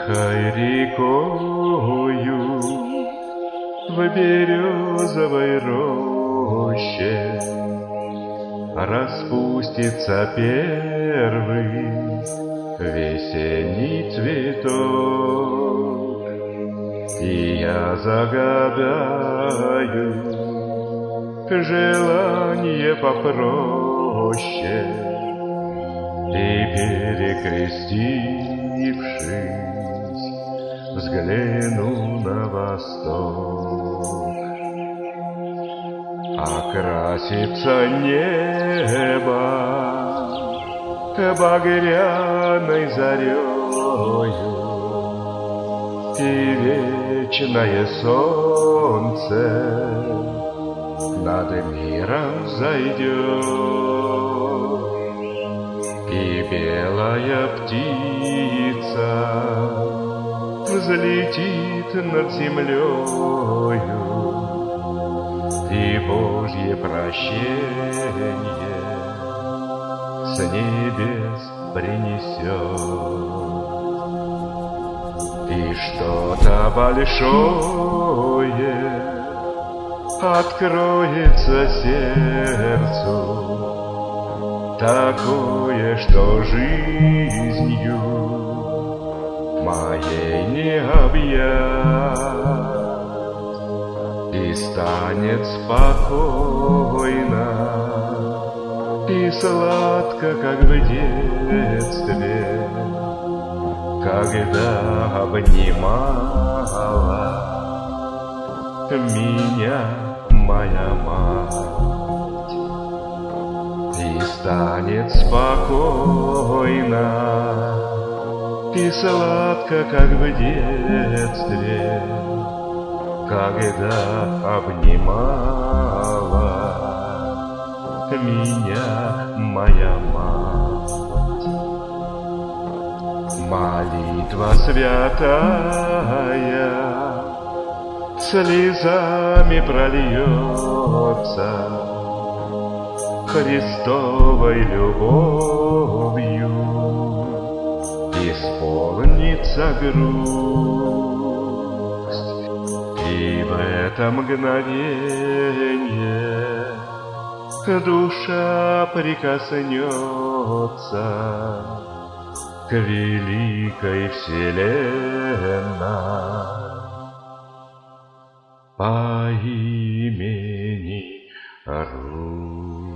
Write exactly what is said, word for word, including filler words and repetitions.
Тихой рекою в березовой роще распустится первый весенний цветок, и я загадаю желание попроще, и, перекрестившись, взгляну на восток. Окрасится небо багряной зарею, и вечное солнце над миром зайдет, и белая птица взлетит над землею, и Божье прощение с небес принесет. И что-то большое откроется сердцу, такое, что жизнью моей не объять, и станет спокойно и сладко, как в детстве, когда обнимала меня моя мать. И станет спокойно и сладко, как в детстве, когда обнимала меня моя мать. Молитва святая слезами прольется, Христовой любовью исполнится грусть, и в это мгновенье душа прикоснется к великой вселенной по имени Русь.